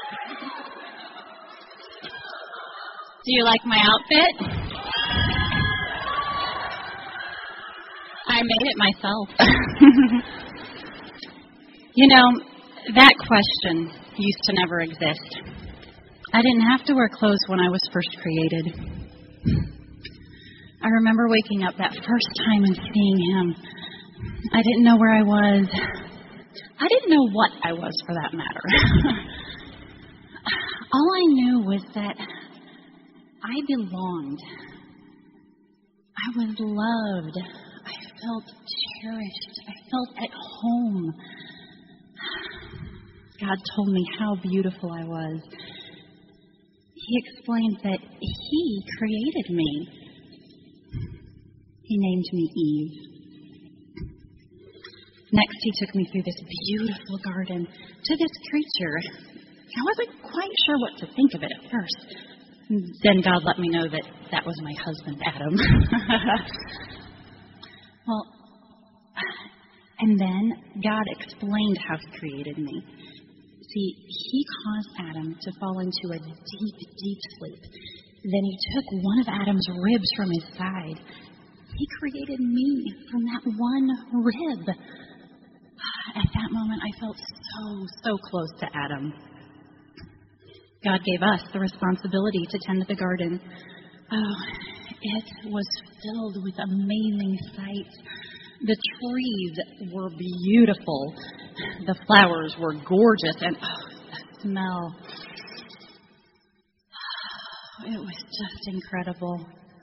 Do you like my outfit? I made it myself. You know, that question used to never exist. I didn't have to wear clothes when I was first created. I remember waking up that first time and seeing him. I didn't know where I was. I didn't know what I was, for that matter. All I knew was that I belonged. I was loved. I felt cherished. I felt at home. God told me how beautiful I was. He explained that He created me. He named me Eve. Next, He took me through this beautiful garden to this creature. I wasn't quite sure what to think of it at first. Then God let me know that that was my husband, Adam. Well, and then God explained how He created me. See, He caused Adam to fall into a deep, deep sleep. Then He took one of Adam's ribs from his side. He created me from that one rib. At that moment, I felt so close to Adam. God gave us the responsibility to tend the garden. Oh, it was filled with amazing sights. The trees were beautiful. The flowers were gorgeous. And the smell. It was just incredible.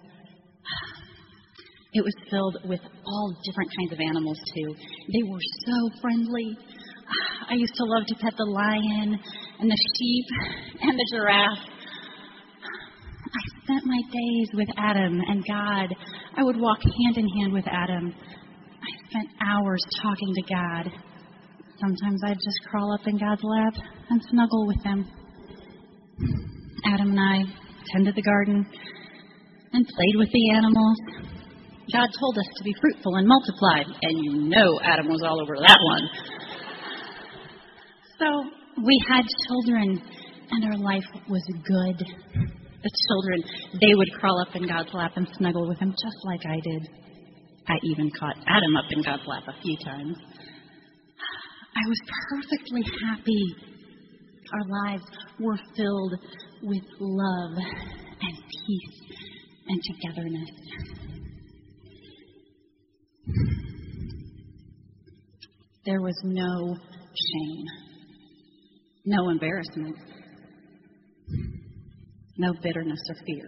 It was filled with all different kinds of animals, too. They were so friendly. I used to love to pet the lion and the sheep and the giraffe. I spent my days with Adam and God. I would walk hand in hand with Adam. I spent hours talking to God. Sometimes I'd just crawl up in God's lap and snuggle with Him. Adam and I tended the garden and played with the animals. God told us to be fruitful and multiply, and you know Adam was all over that one. So we had children, and our life was good. The children, they would crawl up in God's lap and snuggle with Him just like I did. I even caught Adam up in God's lap a few times. I was perfectly happy. Our lives were filled with love and peace and togetherness. There was no shame, no embarrassment, no bitterness or fear.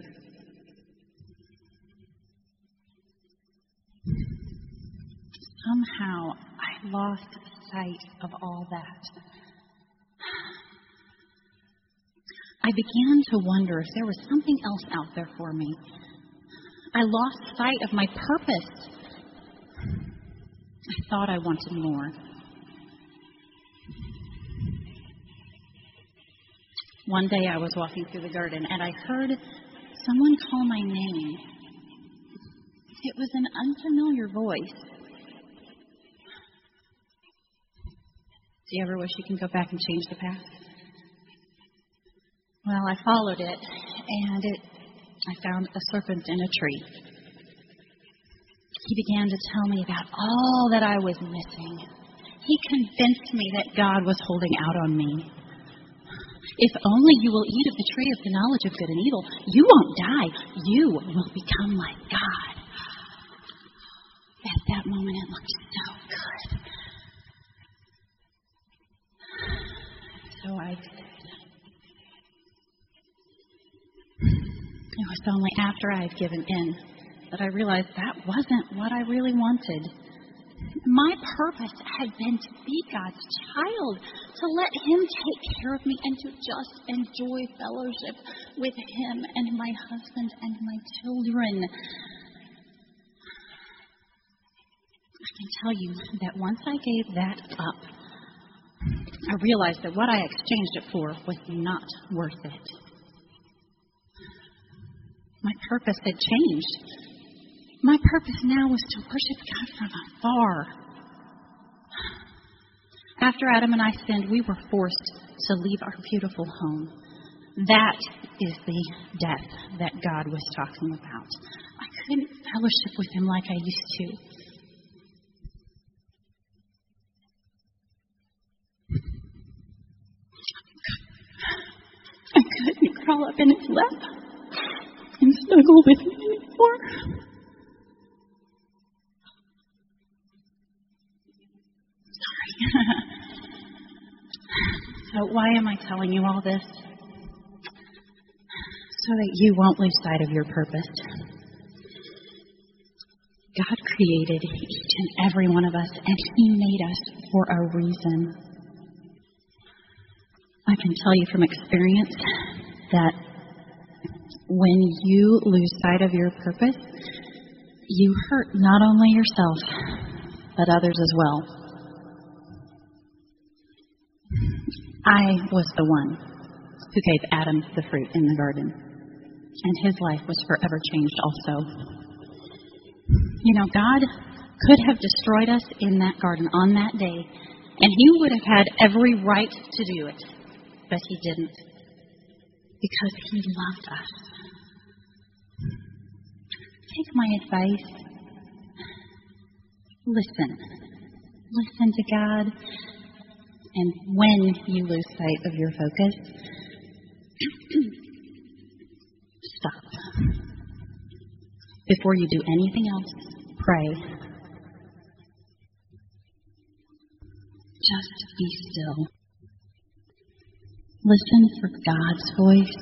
Somehow I lost sight of all that. I began to wonder if there was something else out there for me. I lost sight of my purpose. I thought I wanted more. One day I was walking through the garden and I heard someone call my name. It was an unfamiliar voice. Do you ever wish you can go back and change the past? Well, I followed it, and I found a serpent in a tree. He began to tell me about all that I was missing. He convinced me that God was holding out on me. If only you will eat of the tree of the knowledge of good and evil, you won't die. You will become like God. At that moment, it looked so good. So I did. It was only after I had given in that I realized that wasn't what I really wanted. My purpose had been to be God's child, to let Him take care of me and to just enjoy fellowship with Him and my husband and my children. I can tell you that once I gave that up, I realized that what I exchanged it for was not worth it. My purpose had changed. My purpose now was to worship God from afar. After Adam and I sinned, we were forced to leave our beautiful home. That is the death that God was talking about. I couldn't fellowship with him like I used to. I couldn't crawl up in his lap and snuggle with him anymore. Sorry. So why am I telling you all this? So that you won't lose sight of your purpose. God created each and every one of us, and he made us for a reason. I can tell you from experience that when you lose sight of your purpose, you hurt not only yourself, but others as well. I was the one who gave Adam the fruit in the garden, and his life was forever changed also. You know, God could have destroyed us in that garden on that day, and he would have had every right to do it, but he didn't, because he loved us. Take my advice. Listen. Listen to God. And when you lose sight of your focus, stop. Before you do anything else, pray. Just be still. Listen for God's voice,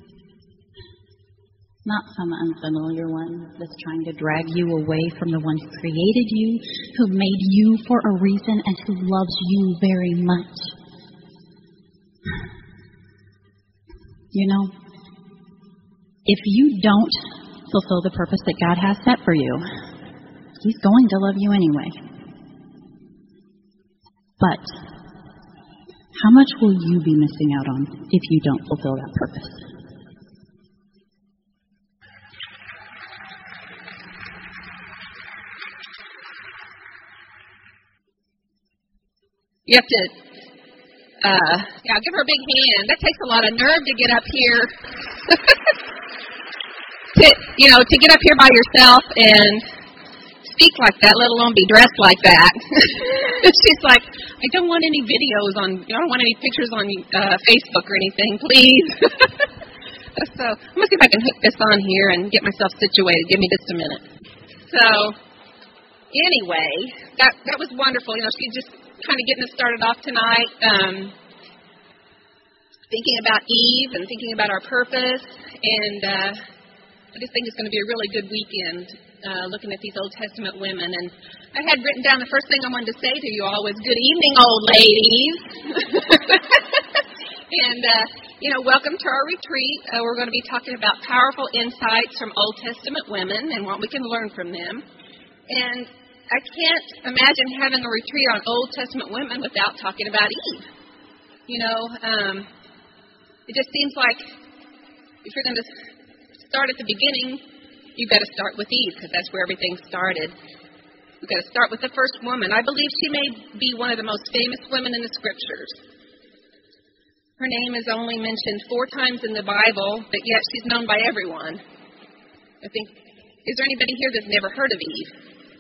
not some unfamiliar one that's trying to drag you away from the one who created you, who made you for a reason, and who loves you very much. You know, if you don't fulfill the purpose that God has set for you, he's going to love you anyway. But how much will you be missing out on if you don't fulfill that purpose? You have to, give her a big hand. That takes a lot of nerve to get up here. to get up here by yourself and speak like that, let alone be dressed like that. She's like, I don't want any videos I don't want any pictures on Facebook or anything, please. So I'm going to see if I can hook this on here and get myself situated. Give me just a minute. So anyway, that was wonderful. She just kind of getting us started off tonight, thinking about Eve and thinking about our purpose. And I just think it's going to be a really good weekend looking at these Old Testament women. And I had written down the first thing I wanted to say to you all was, good evening, old ladies. And, welcome to our retreat. We're going to be talking about powerful insights from Old Testament women and what we can learn from them. And I can't imagine having a retreat on Old Testament women without talking about Eve. It just seems like if you're going to start at the beginning, you've got to start with Eve, because that's where everything started. We've got to start with the first woman. I believe she may be one of the most famous women in the Scriptures. Her name is only mentioned 4 times in the Bible, but yet she's known by everyone. I think, is there anybody here that's never heard of Eve?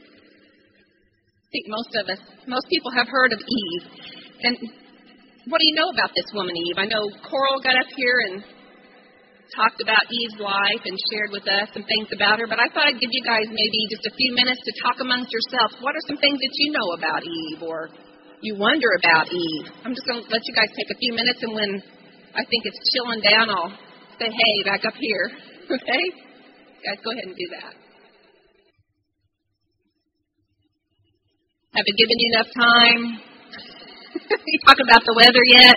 I think most people have heard of Eve. And what do you know about this woman, Eve? I know Coral got up here and talked about Eve's life and shared with us some things about her, but I thought I'd give you guys maybe just a few minutes to talk amongst yourselves. What are some things that you know about Eve or you wonder about Eve? I'm just going to let you guys take a few minutes, and when I think it's chilling down, I'll say, hey, back up here. Okay? Guys, go ahead and do that. Have I given you enough time? You talking about the weather yet?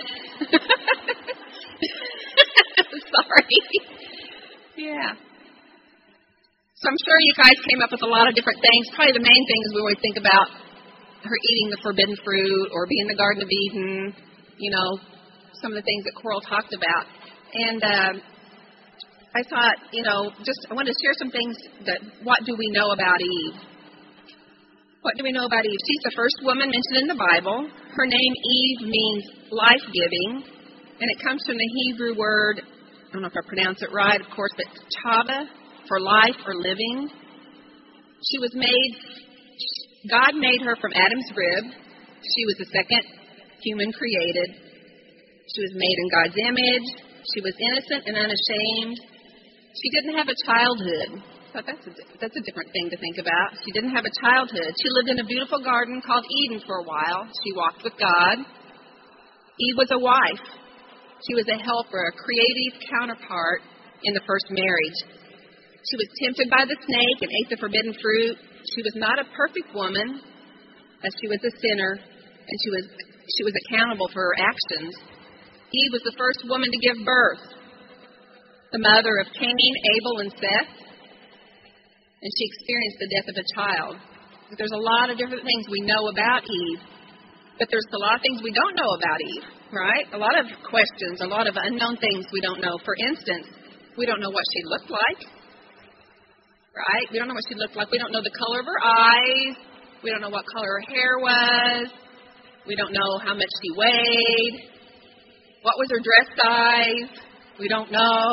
Sorry. Yeah. So I'm sure you guys came up with a lot of different things. Probably the main thing is we always think about her eating the forbidden fruit or being in the Garden of Eden, some of the things that Coral talked about. And I thought, I wanted to share some things that, what do we know about Eve? What do we know about Eve? She's the first woman mentioned in the Bible. Her name, Eve, means life-giving. And it comes from the Hebrew word, I don't know if I pronounce it right, of course, but chava, for life or living. She was made, God made her from Adam's rib. She was the second human created. She was made in God's image. She was innocent and unashamed. She didn't have a childhood. But that's a different thing to think about. She didn't have a childhood. She lived in a beautiful garden called Eden for a while. She walked with God. Eve was a wife. She was a helper, a creative counterpart in the first marriage. She was tempted by the snake and ate the forbidden fruit. She was not a perfect woman, as she was a sinner, and she was accountable for her actions. Eve was the first woman to give birth, the mother of Cain, Abel, and Seth, and she experienced the death of a child. There's a lot of different things we know about Eve, but there's a lot of things we don't know about Eve, right? A lot of questions, a lot of unknown things we don't know. For instance, we don't know what she looked like, right? We don't know what she looked like. We don't know the color of her eyes. We don't know what color her hair was. We don't know how much she weighed. What was her dress size? We don't know.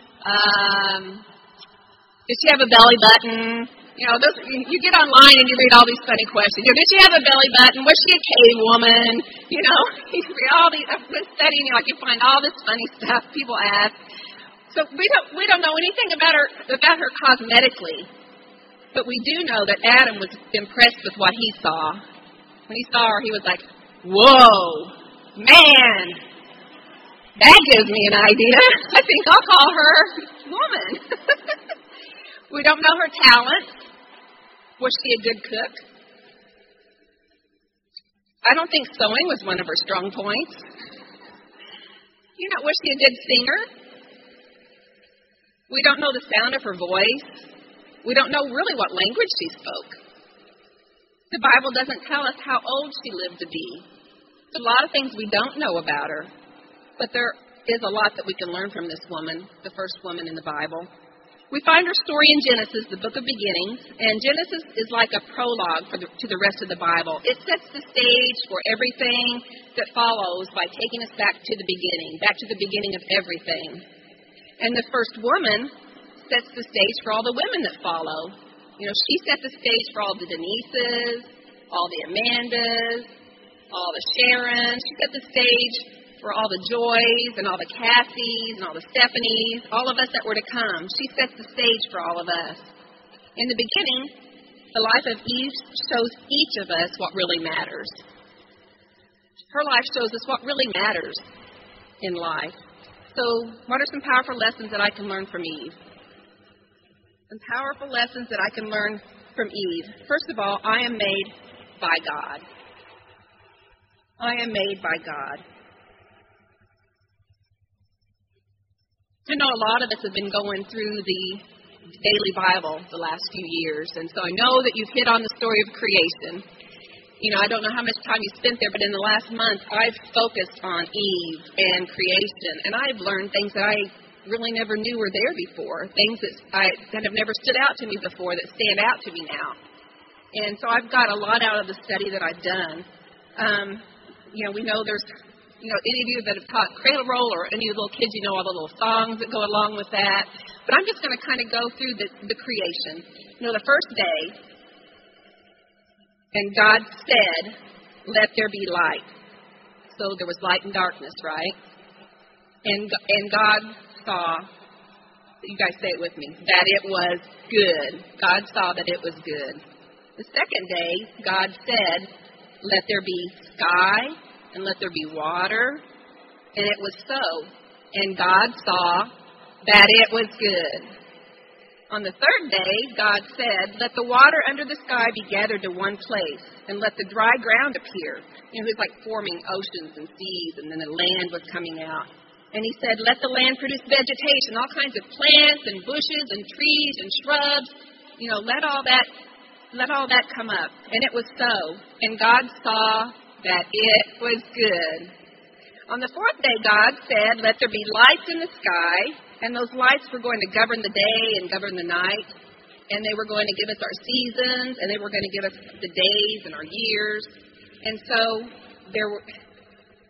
Did she have a belly button? You know, you get online and you read all these funny questions. You know, did she have a belly button? Was she a cave woman? You know, you read all these. I've been studying, you find all this funny stuff people ask. So we don't know anything about her cosmetically, but we do know that Adam was impressed with what he saw. When he saw her, he was like, "Whoa, man, that gives me an idea. I think I'll call her woman." We don't know her talent. Was she a good cook? I don't think sewing was one of her strong points. Was she a good singer? We don't know the sound of her voice. We don't know really what language she spoke. The Bible doesn't tell us how old she lived to be. There's a lot of things we don't know about her, but there is a lot that we can learn from this woman, the first woman in the Bible. We find her story in Genesis, the book of beginnings, and Genesis is like a prologue to the rest of the Bible. It sets the stage for everything that follows by taking us back to the beginning, back to the beginning of everything. And the first woman sets the stage for all the women that follow. She set the stage for all the Denises, all the Amandas, all the Sharons. She set the stage for all the Joys and all the Cassies and all the Stephanies, all of us that were to come. She sets the stage for all of us. In the beginning, the life of Eve shows each of us what really matters. Her life shows us what really matters in life. So, what are some powerful lessons that I can learn from Eve? Some powerful lessons that I can learn from Eve. First of all, I am made by God. I am made by God. I know a lot of us have been going through the daily Bible the last few years, and so I know that you've hit on the story of creation. I don't know how much time you spent there, but in the last month, I've focused on Eve and creation, and I've learned things that I really never knew were there before, things that have never stood out to me before that stand out to me now. And so I've got a lot out of the study that I've done. We know there's any of you that have taught Cradle Roll or any of the little kids, all the little songs that go along with that. But I'm just going to kind of go through the creation. The first day, and God said, "Let there be light." So there was light and darkness, right? And God saw, you guys say it with me, that it was good. God saw that it was good. The second day, God said, "Let there be sky, and let there be water," and it was so. And God saw that it was good. On the third day, God said, "Let the water under the sky be gathered to one place, and let the dry ground appear." It was like forming oceans and seas, and then the land was coming out. And he said, "Let the land produce vegetation, all kinds of plants and bushes and trees and shrubs. Let all that come up." And it was so. And God saw that it was good. On the fourth day, God said, "Let there be lights in the sky," and those lights were going to govern the day and govern the night, and they were going to give us our seasons, and they were going to give us the days and our years. And so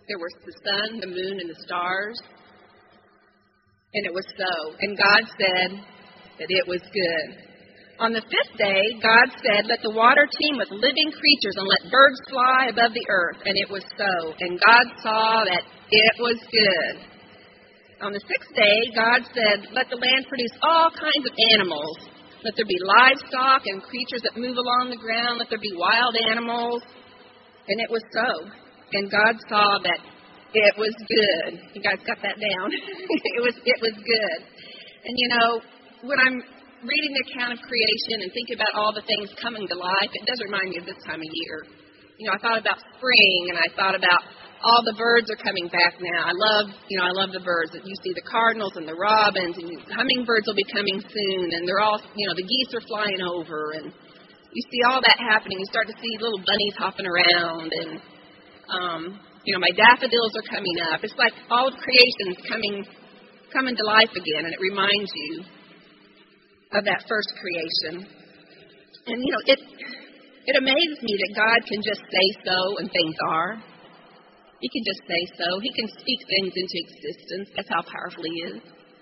There was the sun, the moon, and the stars. And it was so. And God said that it was good. On the fifth day, God said, let the water teem with living creatures and let birds fly above the earth. And it was so. And God saw that it was good. On the sixth day, God said, let the land produce all kinds of animals. Let there be livestock and creatures that move along the ground. Let there be wild animals. And it was so. And God saw that it was good. You guys got that down? It was good. And you know, when I'm reading the account of creation and thinking about all the things coming to life, it does remind me of this time of year. You know, I thought about spring, and I thought about all the birds are coming back now. I love the birds. You see the cardinals and the robins, and hummingbirds will be coming soon, and they're all, the geese are flying over, and you see all that happening. You start to see little bunnies hopping around, and my daffodils are coming up. It's like all of creation's coming to life again, and it reminds you of that first creation. And, it amazes me that God can just say so and things are. He can just say so. He can speak things into existence. That's how powerful He is.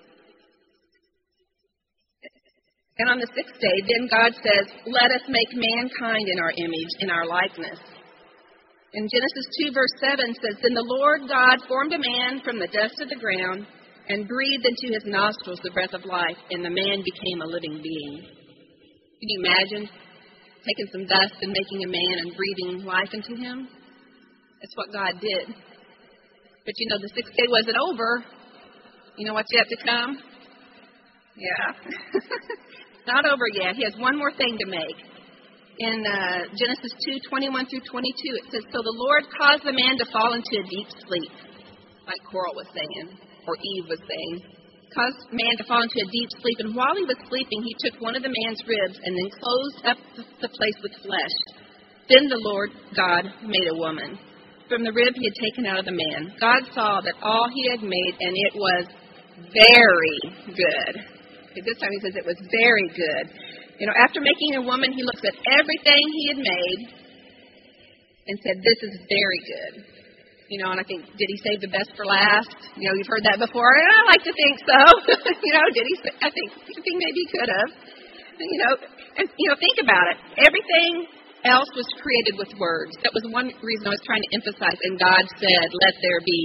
And on the sixth day, then God says, let us make mankind in our image, in our likeness. And Genesis 2, verse 7 says, then the Lord God formed a man from the dust of the ground and breathed into his nostrils the breath of life, and the man became a living being. Can you imagine taking some dust and making a man and breathing life into him? That's what God did. But the sixth day wasn't over. You know what's yet to come? Yeah. Not over yet. He has one more thing to make. In Genesis 2:21 through 22, it says, so the Lord caused the man to fall into a deep sleep, like Coral was saying, or Eve was saying, caused man to fall into a deep sleep. And while he was sleeping, he took one of the man's ribs and then closed up the place with flesh. Then the Lord God made a woman from the rib he had taken out of the man. God saw that all He had made, and it was very good. Okay, this time He says it was very good. After making a woman, He looks at everything He had made and said, this is very good. And I think, did He save the best for last? You've heard that before, and I like to think so. Did He? I think maybe He could have. Think about it. Everything else was created with words. That was one reason I was trying to emphasize. And God said, let there be,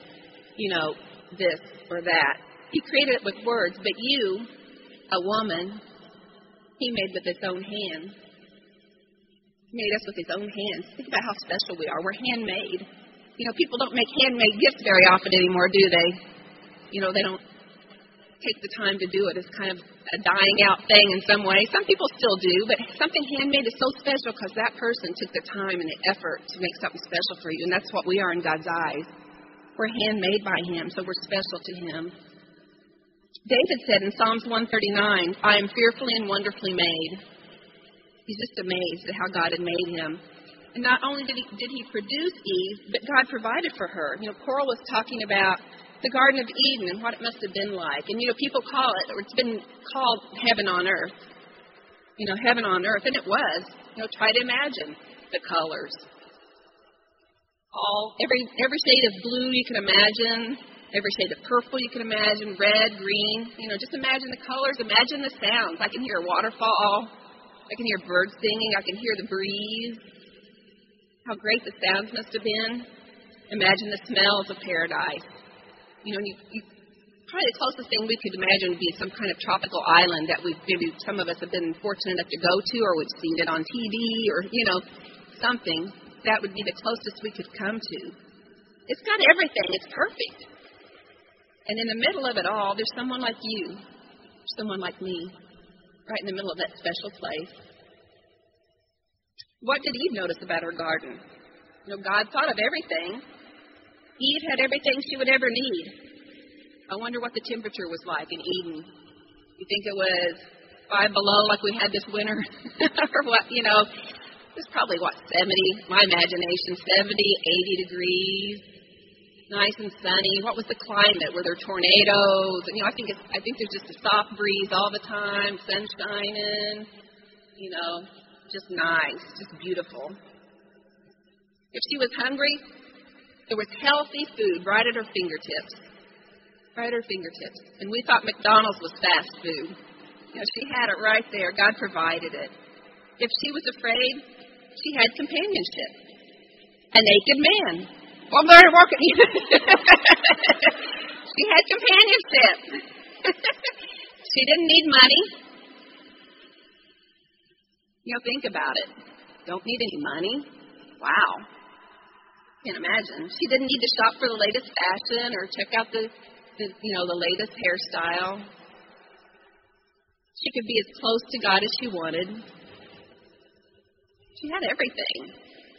this or that. He created it with words, but you, a woman, He made with His own hands. He made us with His own hands. Think about how special we are. We're handmade. People don't make handmade gifts very often anymore, do they? They don't take the time to do it. It's kind of a dying out thing in some way. Some people still do, but something handmade is so special because that person took the time and the effort to make something special for you, and that's what we are in God's eyes. We're handmade by Him, so we're special to Him. David said in Psalms 139, I am fearfully and wonderfully made. He's just amazed at how God had made him. And not only did he produce Eve, but God provided for her. Coral was talking about the Garden of Eden and what it must have been like. And, people call it, or it's been called heaven on earth. Heaven on earth. And it was. Try to imagine the colors. Every shade of blue you can imagine. Every shade of purple you can imagine. Red, green. Just imagine the colors. Imagine the sounds. I can hear a waterfall. I can hear birds singing. I can hear the breeze. How great the sounds must have been. Imagine the smells of paradise. Probably the closest thing we could imagine would be some kind of tropical island that maybe some of us have been fortunate enough to go to, or we've seen it on TV, or, something. That would be the closest we could come to. It's got everything. It's perfect. And in the middle of it all, there's someone like you, someone like me, right in the middle of that special place. What did Eve notice about her garden? God thought of everything. Eve had everything she would ever need. I wonder what the temperature was like in Eden. You think it was 5 below like we had this winter? Or what, it was probably, 70, my imagination, 70, 80 degrees, nice and sunny. What was the climate? Were there tornadoes? And, I think there's just a soft breeze all the time, sun shining, just nice, just beautiful. If she was hungry, There was healthy food right at her fingertips. Right at her fingertips. And we thought McDonald's was fast food. She had it right there. God provided it. If she was afraid, she had companionship. A naked man. Well, I'm there working. She had companionship. She didn't need money. Think about it. Don't need any money. Wow. Can't imagine. She didn't need to shop for the latest fashion or check out the latest hairstyle. She could be as close to God as she wanted. She had everything.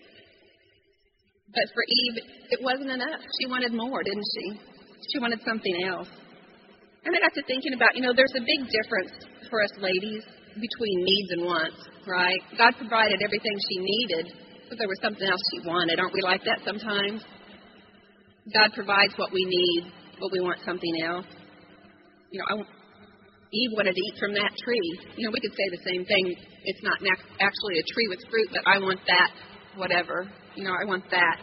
But for Eve, it wasn't enough. She wanted more, didn't she? She wanted something else. And I got to thinking about, there's a big difference for us ladies between needs and wants, right? God provided everything she needed, but there was something else she wanted. Aren't we like that sometimes? God provides what we need, but we want something else. Eve wanted to eat from that tree. We could say the same thing. It's not actually a tree with fruit, but I want that, whatever. I want that.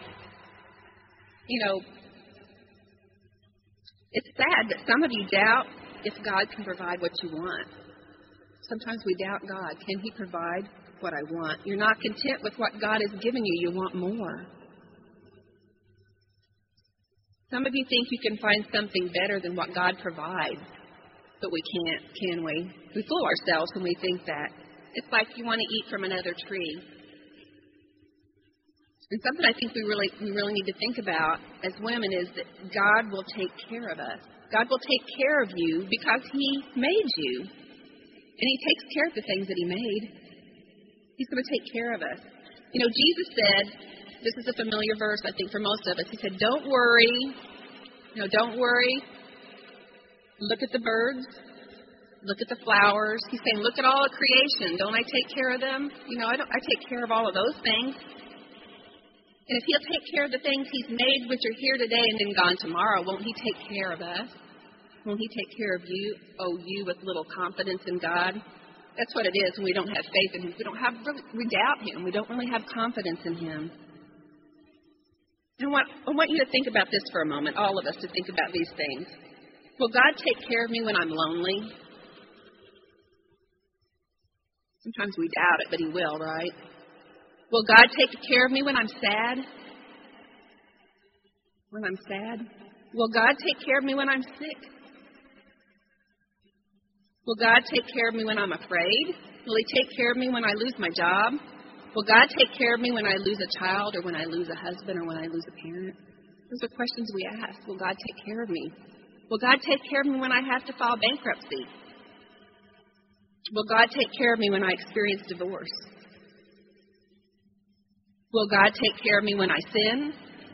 It's sad that some of you doubt if God can provide what you want. Sometimes we doubt God. Can He provide what I want? You're not content with what God has given you. You want more. Some of you think you can find something better than what God provides. But we can't, can we? We fool ourselves when we think that. It's like you want to eat from another tree. And something I think we really need to think about as women is that God will take care of us. God will take care of you because He made you. And He takes care of the things that He made. He's going to take care of us. Jesus said, this is a familiar verse, I think, for most of us. He said, don't worry. Don't worry. Look at the birds. Look at the flowers. He's saying, look at all of creation. Don't I take care of them? I take care of all of those things. And if He'll take care of the things He's made, which are here today and then gone tomorrow, won't He take care of us? Won't He take care of you? Oh, you with little confidence in God? That's what it is when we don't have faith in Him. We doubt Him. We don't really have confidence in Him. I want you to think about this for a moment, all of us to think about these things. Will God take care of me when I'm lonely? Sometimes we doubt it, but He will, right? Will God take care of me when I'm sad? When I'm sad? Will God take care of me when I'm sick? Will God take care of me when I'm afraid? Will He take care of me when I lose my job? Will God take care of me when I lose a child or when I lose a husband or when I lose a parent? Those are questions we ask. Will God take care of me? Will God take care of me when I have to file bankruptcy? Will God take care of me when I experience divorce? Will God take care of me when I sin?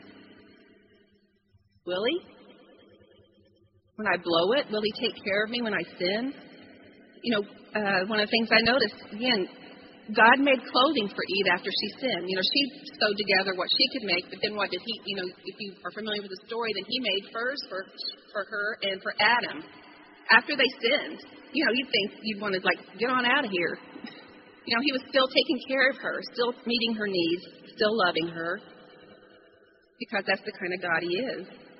Will He? When I blow it, will He take care of me when I sin? One of the things I noticed, again, God made clothing for Eve after she sinned. She sewed together what she could make, but then what did He, if you are familiar with the story, then He made furs for her and for Adam. After they sinned, you'd want to, get on out of here. He was still taking care of her, still meeting her needs, still loving her, because that's the kind of God He is.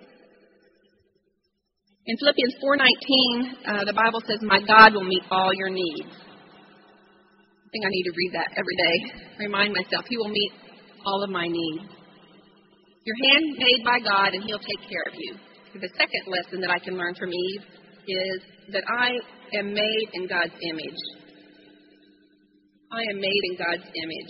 In Philippians 4:19, the Bible says, my God will meet all your needs. I think I need to read that every day. Remind myself, He will meet all of my needs. You're handmade by God, and He'll take care of you. So the second lesson that I can learn from Eve is that I am made in God's image. I am made in God's image.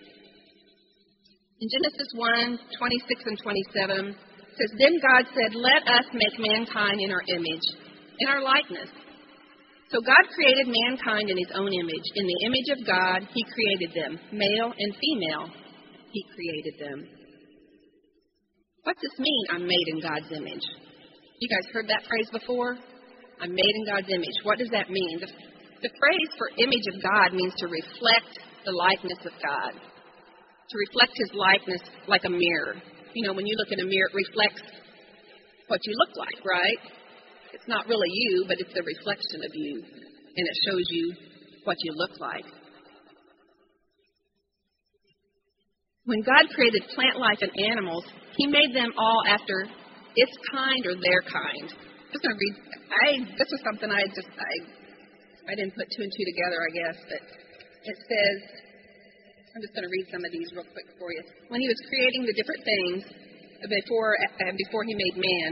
In Genesis 1:26 and 27, it says, then God said, let us make mankind in our image, in our likeness. So God created mankind in His own image. In the image of God, He created them. Male and female, He created them. What's this mean, I'm made in God's image? You guys heard that phrase before? I'm made in God's image. What does that mean? The phrase for image of God means to reflect the likeness of God. To reflect His likeness like a mirror. When you look in a mirror, it reflects what you look like, right? It's not really you, but it's a reflection of you. And it shows you what you look like. When God created plant life and animals, He made them all after its kind or their kind. I'm just going to read. This was something I didn't put two and two together, I guess, but it says, I'm just going to read some of these real quick for you. When He was creating the different things before He made man,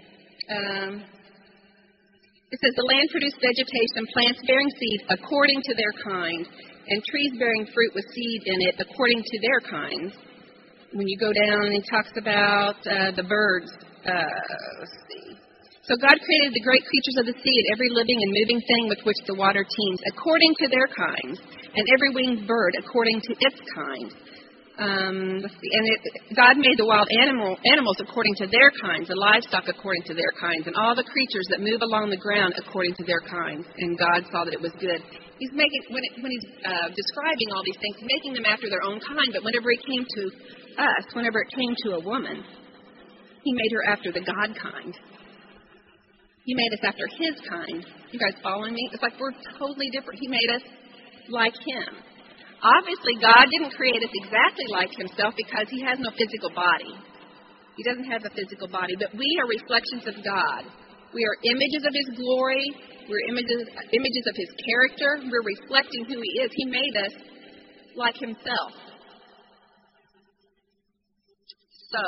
it says the land produced vegetation, plants bearing seed according to their kind, and trees bearing fruit with seed in it according to their kinds. When you go down, He talks about the birds. Let's see. So God created the great creatures of the sea and every living and moving thing with which the water teems, according to their kinds, and every winged bird according to its kind. Let's see. And God made the wild animals according to their kinds, the livestock according to their kinds, and all the creatures that move along the ground according to their kinds. And God saw that it was good. He's making when He's describing all these things, making them after their own kind. But whenever it came to us, whenever it came to a woman, He made her after the God kind. He made us after His kind. You guys following me? It's like we're totally different. He made us like Him. Obviously, God didn't create us exactly like Himself because He has no physical body. He doesn't have a physical body, but we are reflections of God. We are images of His glory. We're images of His character. We're reflecting who He is. He made us like Himself. So,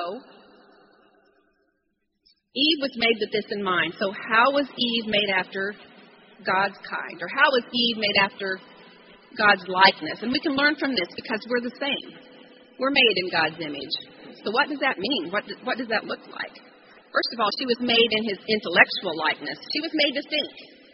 Eve was made with this in mind. So how was Eve made after God's kind? Or how was Eve made after God's likeness? And we can learn from this because we're the same. We're made in God's image. So what does that mean? What does that look like? First of all, she was made in His intellectual likeness. She was made to think.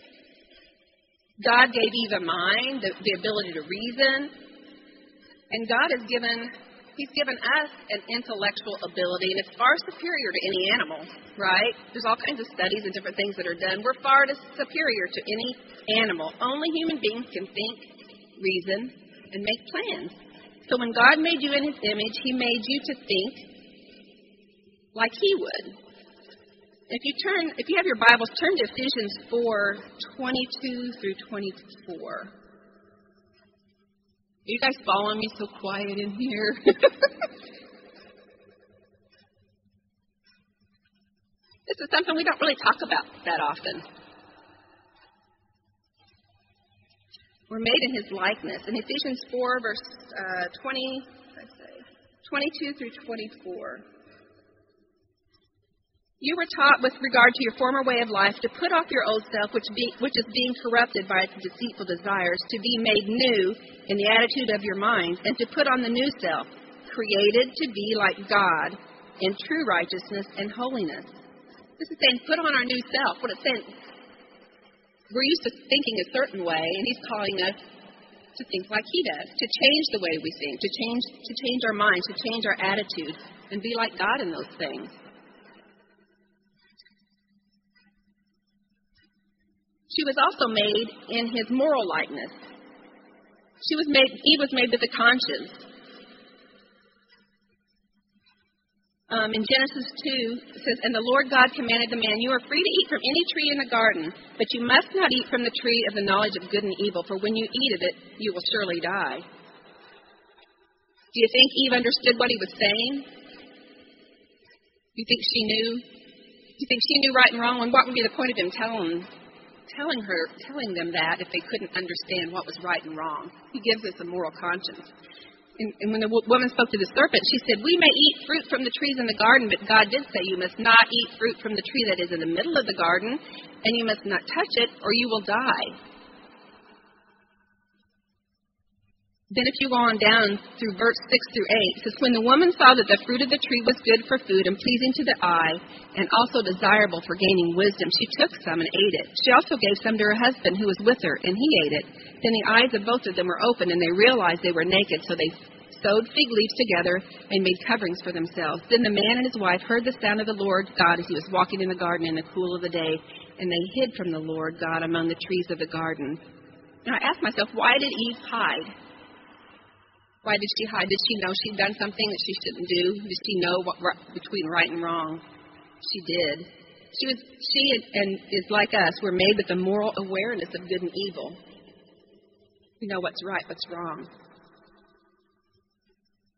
God gave Eve a mind, the ability to reason. And God has He's given us an intellectual ability, and it's far superior to any animal, right? There's all kinds of studies and different things that are done. We're far superior to any animal. Only human beings can think, reason, and make plans. So when God made you in His image, He made you to think like He would. If you have your Bibles, turn to Ephesians 4:22 through 24. Are you guys following me so quiet in here? This is something we don't really talk about that often. We're made in His likeness. In Ephesians 4, verse 22 through 24. You were taught with regard to your former way of life to put off your old self, which is being corrupted by its deceitful desires, to be made new in the attitude of your mind, and to put on the new self, created to be like God in true righteousness and holiness. This is saying put on our new self. What it's saying, we're used to thinking a certain way, and He's calling us to think like He does, to change the way we think, to change our minds, to change our attitude, and be like God in those things. She was also made in His moral likeness. Eve was made with a conscience. In Genesis 2, it says, and the Lord God commanded the man, you are free to eat from any tree in the garden, but you must not eat from the tree of the knowledge of good and evil, for when you eat of it, you will surely die. Do you think Eve understood what He was saying? Do you think she knew? Do you think she knew right and wrong? And what would be the point of Him telling them that if they couldn't understand what was right and wrong? He gives us a moral conscience. And when the woman spoke to the serpent, she said, we may eat fruit from the trees in the garden, but God did say you must not eat fruit from the tree that is in the middle of the garden, and you must not touch it, or you will die. Then if you go on down through verse 6 through 8, it says, when the woman saw that the fruit of the tree was good for food and pleasing to the eye, and also desirable for gaining wisdom, she took some and ate it. She also gave some to her husband who was with her, and he ate it. Then the eyes of both of them were opened, and they realized they were naked, so they sewed fig leaves together and made coverings for themselves. Then the man and his wife heard the sound of the Lord God as He was walking in the garden in the cool of the day, and they hid from the Lord God among the trees of the garden. And I asked myself, why did Eve hide? Why did she hide? Did she know she'd done something that she shouldn't do? Did she know what between right and wrong? She did. She is like us. We're made with a moral awareness of good and evil. We know what's right, what's wrong.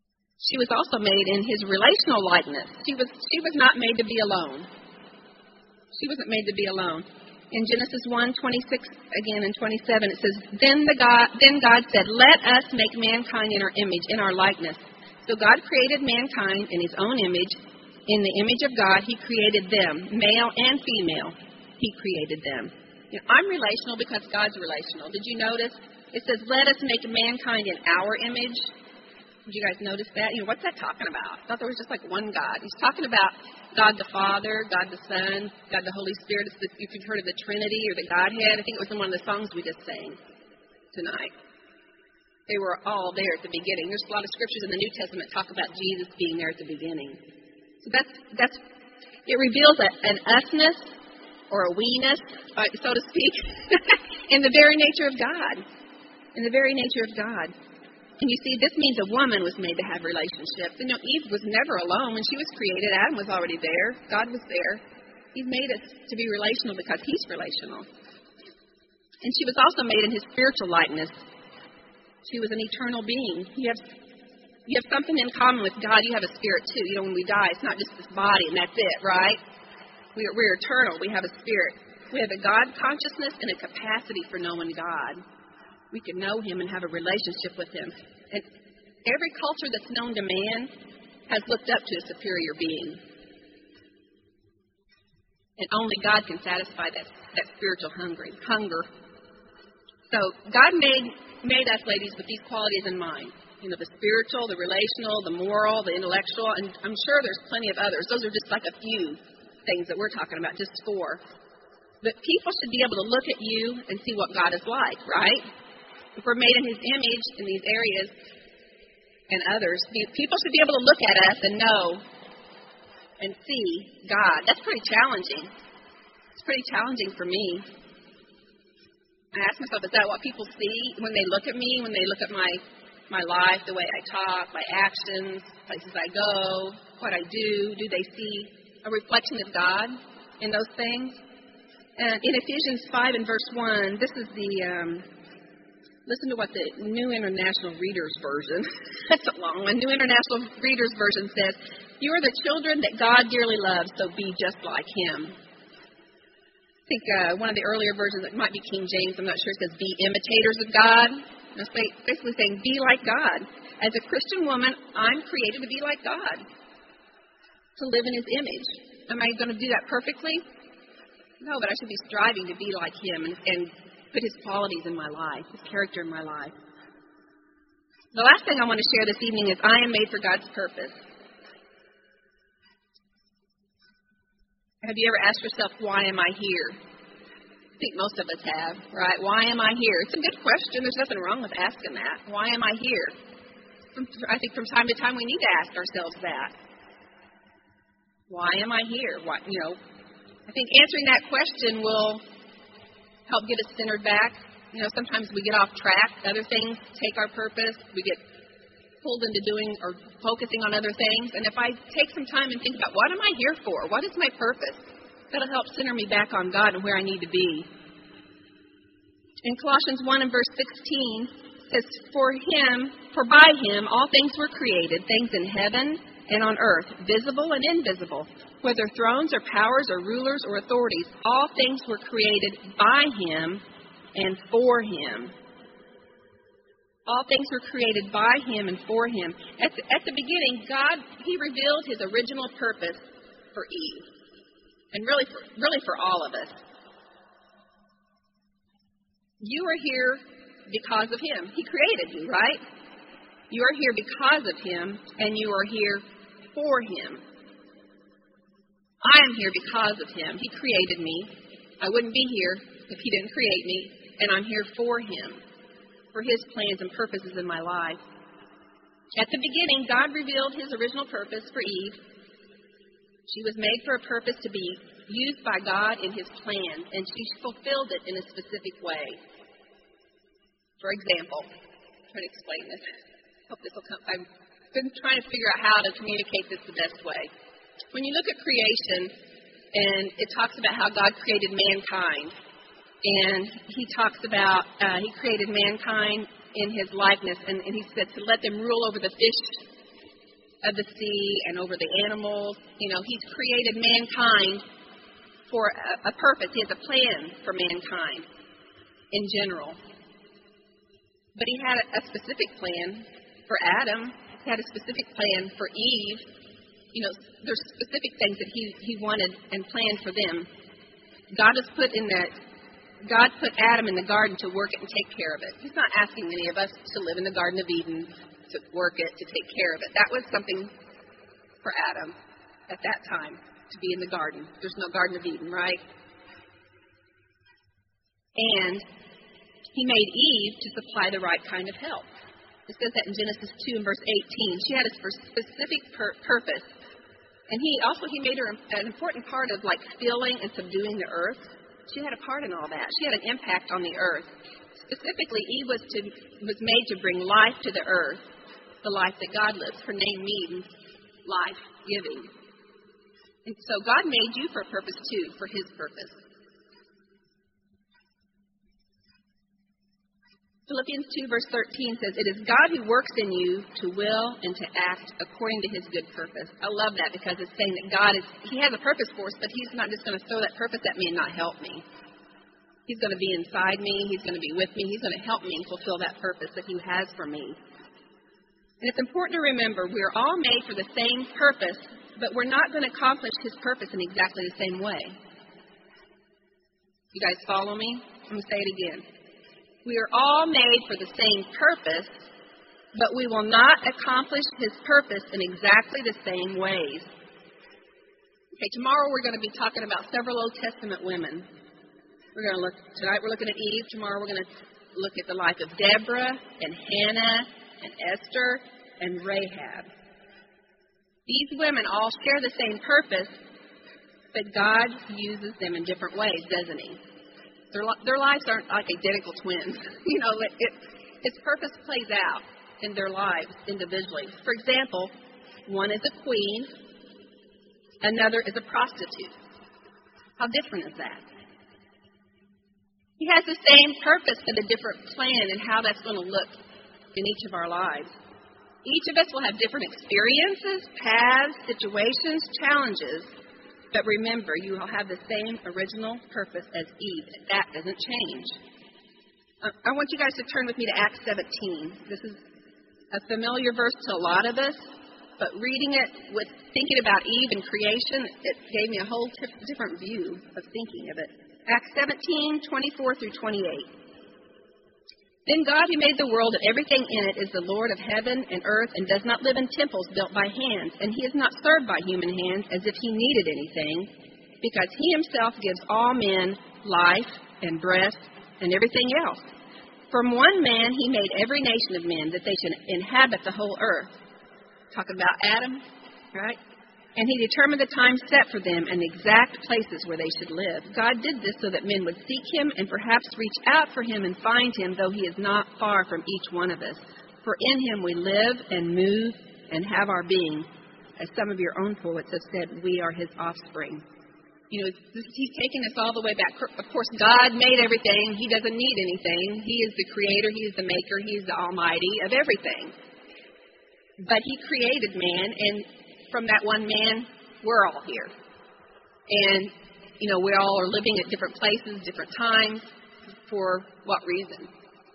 She was also made in his relational likeness. She was not made to be alone. She wasn't made to be alone. In Genesis 1:26 again and 27, it says, Then God said, Let us make mankind in our image, in our likeness. So God created mankind in his own image. In the image of God, he created them, male and female. He created them. You know, I'm relational because God's relational. Did you notice? It says, Let us make mankind in our image. Did you guys notice that? You know, what's that talking about? I thought there was just like one God. He's talking about God the Father, God the Son, God the Holy Spirit. If you've heard of the Trinity or the Godhead, I think it was in one of the songs we just sang tonight. They were all there at the beginning. There's a lot of scriptures in the New Testament that talk about Jesus being there at the beginning. So that's it reveals an usness or a we-ness, so to speak, in the very nature of God. In the very nature of God. And you see, this means a woman was made to have relationships. You know, Eve was never alone. When she was created, Adam was already there. God was there. He's made us to be relational because he's relational. And she was also made in his spiritual likeness. She was an eternal being. You have something in common with God. You have a spirit, too. You know, when we die, it's not just this body and that's it, right? We're eternal. We have a spirit. We have a God consciousness and a capacity for knowing God. We can know him and have a relationship with him. And every culture that's known to man has looked up to a superior being. And only God can satisfy that spiritual hunger. So God made us, ladies, with these qualities in mind. You know, the spiritual, the relational, the moral, the intellectual, and I'm sure there's plenty of others. Those are just like a few things that we're talking about, just 4. But people should be able to look at you and see what God is like, right? If we're made in his image in these areas and others, people should be able to look at us and know and see God. That's pretty challenging. It's pretty challenging for me. I ask myself, is that what people see when they look at me, when they look at my life, the way I talk, my actions, places I go, what I do? Do they see a reflection of God in those things? And in Ephesians 5 and verse 1, this is listen to what the New International Reader's Version, that's a long one, New International Reader's Version says, You are the children that God dearly loves, so be just like him. I think one of the earlier versions, it might be King James, I'm not sure, it says, Be imitators of God. It's basically saying, be like God. As a Christian woman, I'm created to be like God, to live in his image. Am I going to do that perfectly? No, but I should be striving to be like him and put his qualities in my life, his character in my life. The last thing I want to share this evening is I am made for God's purpose. Have you ever asked yourself, why am I here? I think most of us have, right? Why am I here? It's a good question. There's nothing wrong with asking that. Why am I here? I think from time to time we need to ask ourselves that. Why am I here? I think answering that question will help get us centered back. You know, sometimes we get off track. Other things take our purpose. We get pulled into doing or focusing on other things. And if I take some time and think about what am I here for? What is my purpose? That'll help center me back on God and where I need to be. In Colossians 1 and verse 16, it says, For by him all things were created, things in heaven and on earth, visible and invisible, whether thrones or powers or rulers or authorities, all things were created by him and for him. All things were created by him and for him. At the beginning, God, he revealed his original purpose for Eve, and really for all of us. You are here because of him. He created you, right? You are here because of him, and you are here for him. I am here because of him. He created me. I wouldn't be here if he didn't create me, and I'm here for him, for his plans and purposes in my life. At the beginning, God revealed his original purpose for Eve. She was made for a purpose to be used by God in his plan, and she fulfilled it in a specific way. For example, I'm trying to explain this. I hope this will come. I've been trying to figure out how to communicate this the best way. When you look at creation, and it talks about how God created mankind, and he talks about he created mankind in his likeness, and he said to let them rule over the fish of the sea and over the animals. He's created mankind for a purpose. He has a plan for mankind in general. But he had a specific plan for Adam. He had a specific plan for Eve. There's specific things that he wanted and planned for them. God put Adam in the garden to work it and take care of it. He's not asking any of us to live in the Garden of Eden, to work it, to take care of it. That was something for Adam at that time, to be in the garden. There's no Garden of Eden, right? And he made Eve to supply the right kind of help. It says that in Genesis 2 and verse 18. She had a specific purpose. And he made her an important part of filling and subduing the earth. She had a part in all that. She had an impact on the earth. Specifically, Eve was made to bring life to the earth, the life that God lives. Her name means life-giving. And so God made you for a purpose too, for his purpose. Philippians 2 verse 13 says, "It is God who works in you to will and to act according to his good purpose." I love that because it's saying that he has a purpose for us, but he's not just going to throw that purpose at me and not help me. He's going to be inside me. He's going to be with me. He's going to help me fulfill that purpose that he has for me. And it's important to remember we're all made for the same purpose, but we're not going to accomplish his purpose in exactly the same way. You guys follow me? I'm going to say it again. We are all made for the same purpose, but we will not accomplish his purpose in exactly the same ways. Okay, tomorrow we're going to be talking about several Old Testament women. Tonight we're looking at Eve. Tomorrow we're going to look at the life of Deborah and Hannah and Esther and Rahab. These women all share the same purpose, but God uses them in different ways, doesn't he? Their lives aren't like identical twins. Its purpose plays out in their lives individually. For example, one is a queen, another is a prostitute. How different is that? He has the same purpose but a different plan in how that's going to look in each of our lives. Each of us will have different experiences, paths, situations, challenges. But remember, you will have the same original purpose as Eve. That doesn't change. I want you guys to turn with me to Acts 17. This is a familiar verse to a lot of us, but reading it with thinking about Eve and creation, it gave me a whole different view of thinking of it. Acts 17, 24 through 28. "Then God, who made the world and everything in it, is the Lord of heaven and earth and does not live in temples built by hands. And he is not served by human hands as if he needed anything, because he himself gives all men life and breath and everything else. From one man he made every nation of men that they should inhabit the whole earth." Talking about Adam, right? "And he determined the time set for them and the exact places where they should live. God did this so that men would seek him and perhaps reach out for him and find him, though he is not far from each one of us. For in him we live and move and have our being. As some of your own poets have said, we are his offspring." He's taking us all the way back. Of course, God made everything. He doesn't need anything. He is the creator. He is the maker. He is the almighty of everything. But he created man, and from that one man, we're all here. And, we all are living at different places, different times. For what reason?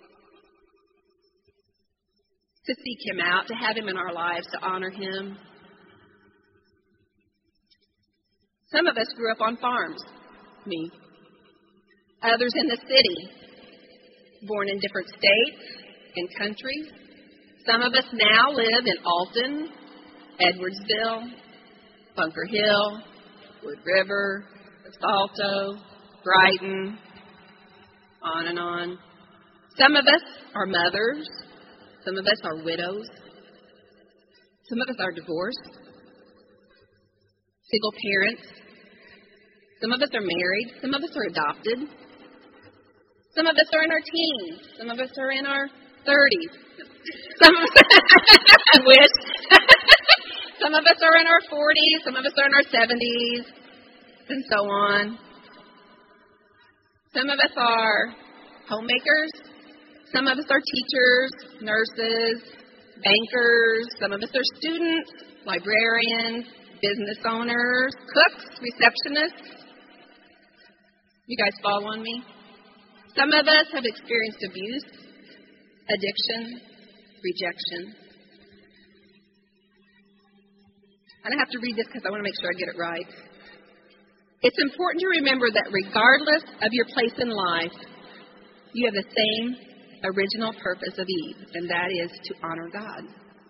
To seek him out, to have him in our lives, to honor him. Some of us grew up on farms, me. Others in the city, born in different states and countries. Some of us now live in Alton, Edwardsville, Bunker Hill, Wood River, Salto, Brighton, on and on. Some of us are mothers. Some of us are widows. Some of us are divorced, single parents. Some of us are married. Some of us are adopted. Some of us are in our teens. Some of us are in our 30s. Some of us, I wish. Some of us are in our 40s. Some of us are in our 70s, and so on. Some of us are homemakers. Some of us are teachers, nurses, bankers, some of us are students, librarians, business owners, cooks, receptionists. You guys follow on me? Some of us have experienced abuse, addiction, rejection. And I have to read this because I want to make sure I get it right. It's important to remember that regardless of your place in life, you have the same original purpose of Eve, and that is to honor God.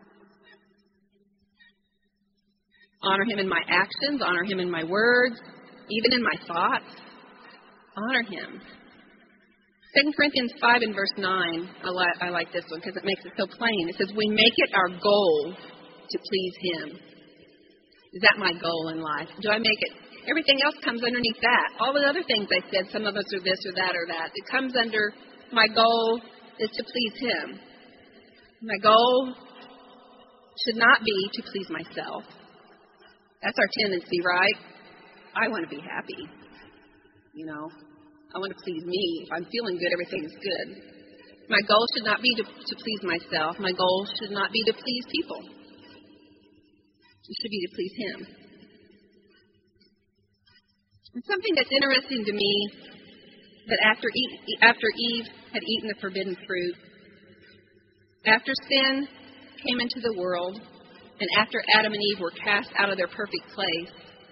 Honor Him in my actions, honor Him in my words, even in my thoughts. Honor Him. 2 Corinthians 5 and verse 9, I like this one because it makes it so plain. It says, we make it our goal to please Him. Is that my goal in life? Do I make it? Everything else comes underneath that. All the other things I said, some of us are this or that or that. It comes under my goal is to please Him. My goal should not be to please myself. That's our tendency, right? I want to be happy. I want to please me. If I'm feeling good, everything's good. My goal should not be to please myself. My goal should not be to please people. It should be to please Him. And something that's interesting to me, that after Eve had eaten the forbidden fruit, after sin came into the world, and after Adam and Eve were cast out of their perfect place,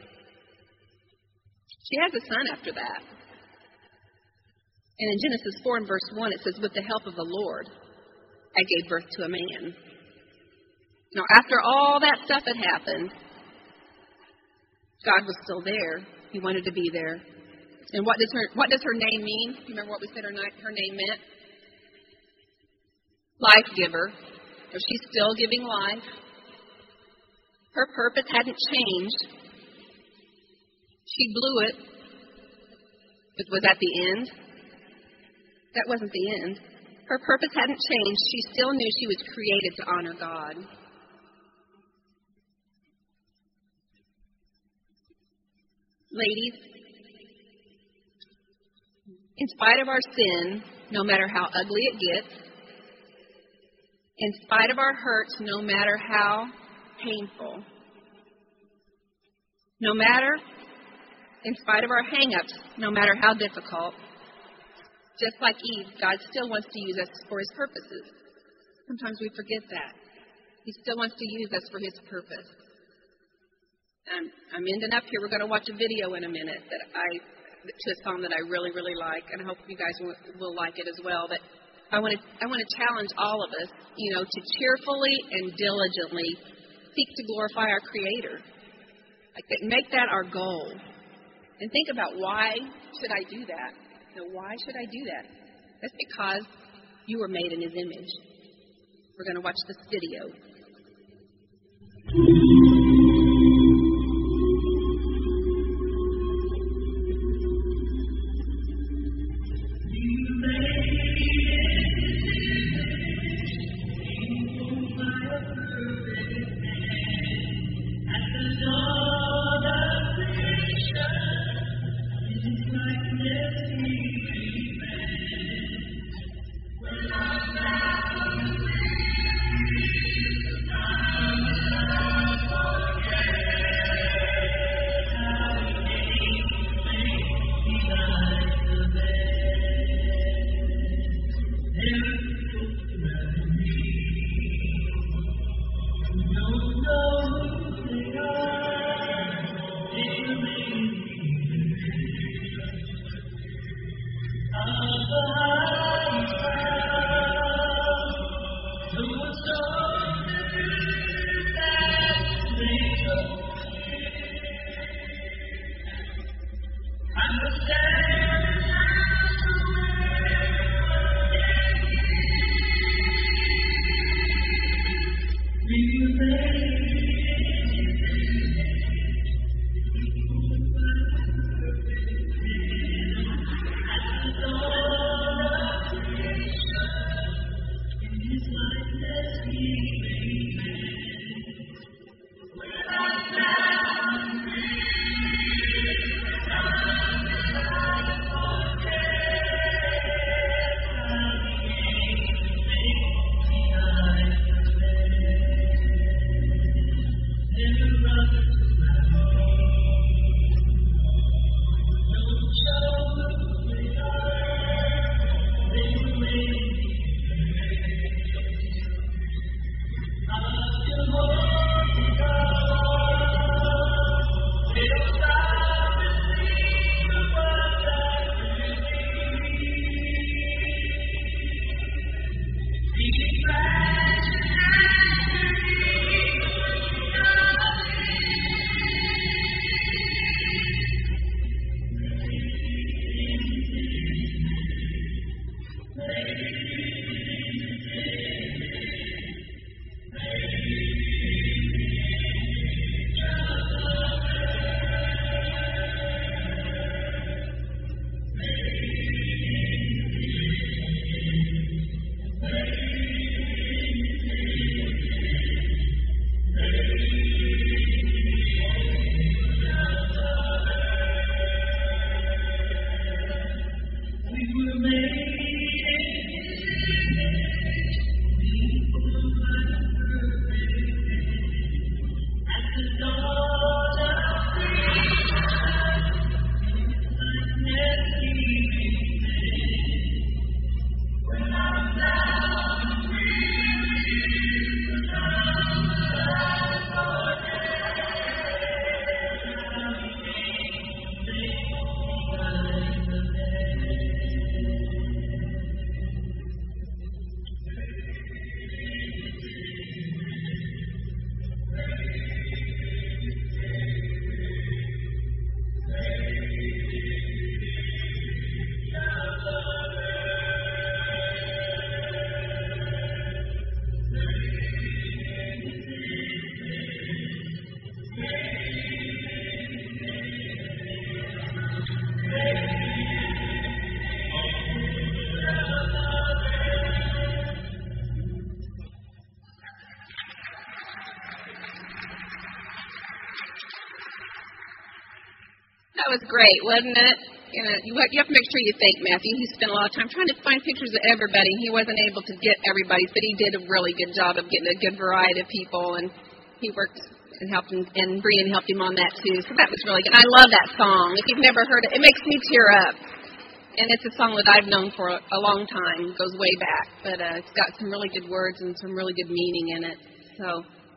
she has a son after that. And in Genesis 4 and verse 1, it says, with the help of the Lord, I gave birth to a man. Now, after all that stuff had happened, God was still there. He wanted to be there. And what does her name mean? You remember what we said her name meant? Life giver. So she's still giving life. Her purpose hadn't changed. She blew it. But was that the end? That wasn't the end. Her purpose hadn't changed. She still knew she was created to honor God. Ladies, in spite of our sin, no matter how ugly it gets, in spite of our hurts, no matter how painful, in spite of our hang-ups, no matter how difficult, just like Eve, God still wants to use us for His purposes. Sometimes we forget that. He still wants to use us for His purpose. I'm ending up here. We're going to watch a video in a minute to a song that I really, really like, and I hope you guys will like it as well. But I want to challenge all of us, to cheerfully and diligently seek to glorify our Creator. Make that our goal. And think about, why should I do that? Why should I do that? That's because you were made in His image. We're going to watch this video. That was great, wasn't it? You have to make sure you thank Matthew. He spent a lot of time trying to find pictures of everybody. He wasn't able to get everybody's, but he did a really good job of getting a good variety of people, and he worked and helped him, and Brian helped him on that too. So that was really good. I love that song. If you've never heard it, it makes me tear up. And it's a song that I've known for a long time. It goes way back, but it's got some really good words and some really good meaning in it. So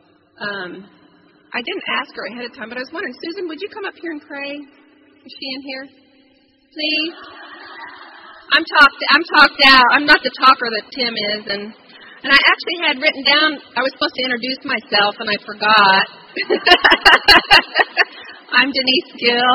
I didn't ask her ahead of time, but I was wondering, Susan, would you come up here and pray? Is she in here? Please. I'm talked out. I'm not the talker that Tim is, and I actually had written down I was supposed to introduce myself, and I forgot. I'm Denise Gill.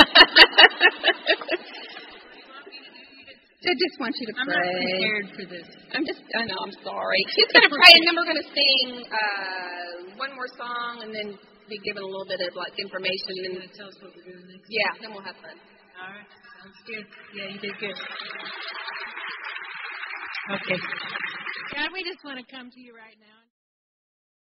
I just want you to pray. I'm not prepared for this. I know, I'm sorry. She's going to pray, and then we're going to sing one more song, and then be given a little bit of information. You're and going to tell us what we're doing next? Yeah, then we'll have fun. All right. Sounds good. Yeah, you did good. Okay. God, we just want to come to you right now.